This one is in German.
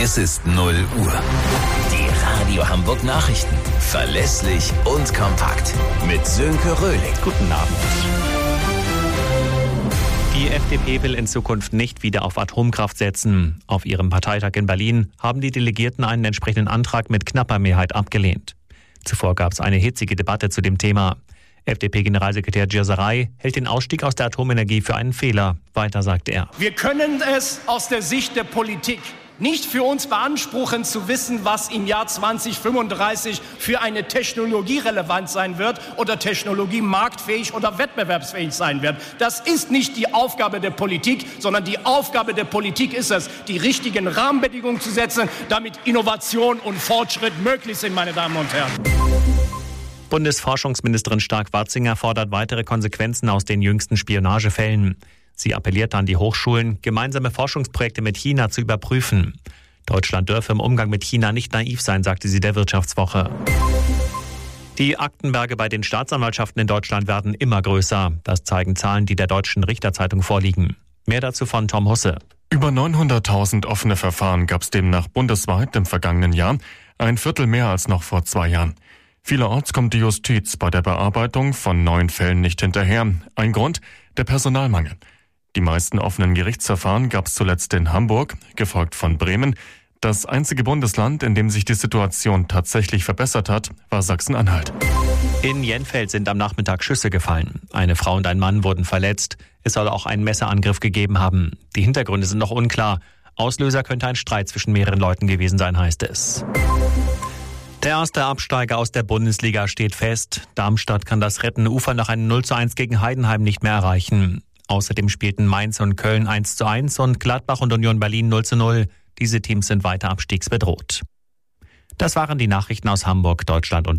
Es ist 0 Uhr. Die Radio Hamburg Nachrichten. Verlässlich und kompakt. Mit Sönke Röhling. Guten Abend. Die FDP will in Zukunft nicht wieder auf Atomkraft setzen. Auf ihrem Parteitag in Berlin haben die Delegierten einen entsprechenden Antrag mit knapper Mehrheit abgelehnt. Zuvor gab es eine hitzige Debatte zu dem Thema. FDP-Generalsekretär Gierserei hält den Ausstieg aus der Atomenergie für einen Fehler. Weiter sagt er: Wir können es aus der Sicht der Politik nicht für uns beanspruchen, zu wissen, was im Jahr 2035 für eine Technologie relevant sein wird oder Technologie marktfähig oder wettbewerbsfähig sein wird. Das ist nicht die Aufgabe der Politik, sondern die Aufgabe der Politik ist es, die richtigen Rahmenbedingungen zu setzen, damit Innovation und Fortschritt möglich sind, meine Damen und Herren. Bundesforschungsministerin Stark-Watzinger fordert weitere Konsequenzen aus den jüngsten Spionagefällen. Sie appelliert an die Hochschulen, gemeinsame Forschungsprojekte mit China zu überprüfen. Deutschland dürfe im Umgang mit China nicht naiv sein, sagte sie der Wirtschaftswoche. Die Aktenberge bei den Staatsanwaltschaften in Deutschland werden immer größer. Das zeigen Zahlen, die der Deutschen Richterzeitung vorliegen. Mehr dazu von Tom Husse. Über 900.000 offene Verfahren gab es demnach bundesweit im vergangenen Jahr, ein Viertel mehr als noch vor 2 Jahren. Vielerorts kommt die Justiz bei der Bearbeitung von neuen Fällen nicht hinterher. Ein Grund: der Personalmangel. Die meisten offenen Gerichtsverfahren gab es zuletzt in Hamburg, gefolgt von Bremen. Das einzige Bundesland, in dem sich die Situation tatsächlich verbessert hat, war Sachsen-Anhalt. In Jenfeld sind am Nachmittag Schüsse gefallen. Eine Frau und ein Mann wurden verletzt. Es soll auch einen Messerangriff gegeben haben. Die Hintergründe sind noch unklar. Auslöser könnte ein Streit zwischen mehreren Leuten gewesen sein, heißt es. Der erste Absteiger aus der Bundesliga steht fest. Darmstadt kann das rettende Ufer nach einem 0:1 gegen Heidenheim nicht mehr erreichen. Außerdem spielten Mainz und Köln 1:1 und Gladbach und Union Berlin 0:0. Diese Teams sind weiter abstiegsbedroht. Das waren die Nachrichten aus Hamburg, Deutschland und